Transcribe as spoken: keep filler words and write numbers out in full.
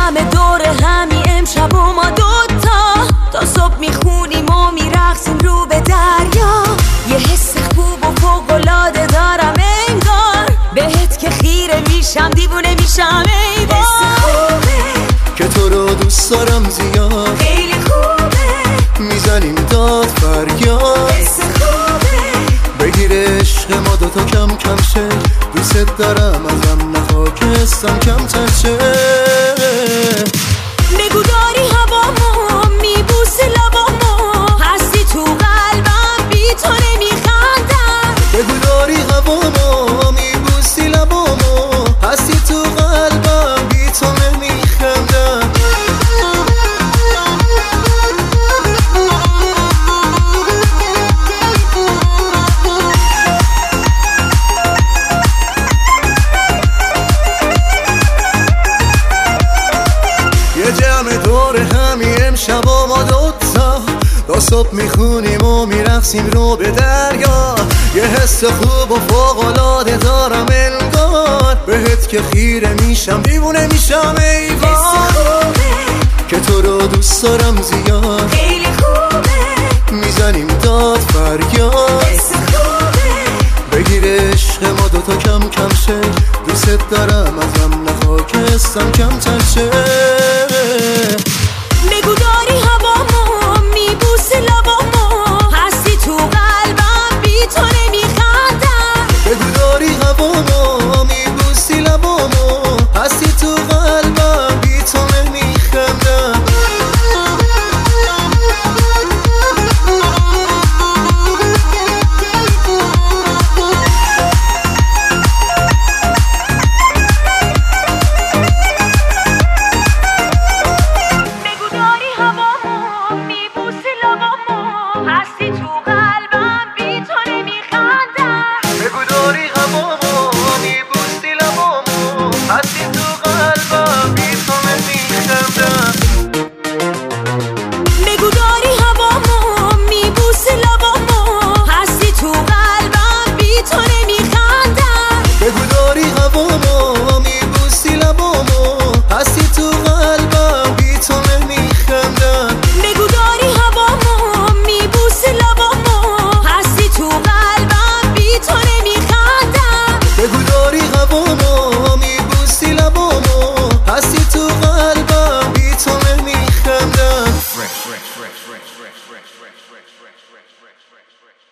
جمع دور همی امشب و ما دوتا تا صبح میخونیم و میرقصیم رو به دریا. یه حس خوب و فوق‌العاده دارم انگار، بهت که خیره میشم دیوونه میشم ای بار. حس خوبه که تو رو دوست دارم زیاد، خیلی خوبه میزنیم داد فریاد. حس خوبه بگیر عشق ما دوتا کم کم شه، دوست دارم ازم نخوا که حسم کم تر شه. بگو داری هوامو میبوسی لبامو، هستی تو قلبم بی تو نمیخندم. بگو داری هوامو میبوسی لبامو، هستی تو قلبم بی تو نمیخندم. یه جمع دور همی امشب و ما دوتا تا صبح میخونیم و میرقصیم رو به دریا. یه حس خوب و فوق‌العاده دارم انگار، بهت که خیره میشم دیوونه میشم ای حس وای. خوبه که تو رو دوست دارم زیاد، خیلی خوبه میزنیم داد فریاد. حس خوبه بگیر عشق ما دوتا کم کم شه، دوست دارم ازم نخوا که حسم کم تر شه. بگو داری هوامو میبوسی لبامو، هستی تو قلبم بی تو نمیخندم. بگو داری هوامو میبوسی لبامو، هستی تو قلبم بی تو نمیخندم. بگو داری هوامو میبوسی لبامو، هستی تو قلبم بی تو نمیخندم. بگو داری هوامو میبوسی لبامو، هستی تو قلبم بی تو نمیخندم. بگو داری هوامو میبوسی لبامو، هستی تو قلبم بی تو نمیخندم. بگو داری هوامو میبوسی لبامو، هستی تو قلبم بی تو نمیخندم. بگو داری هوامو میبوسی لبامو، هستی تو قلبم بی تو نمیخندم. بگو داری هوامو میبوسی لبامو، هستی تو قلبم بی تو نمیخندم.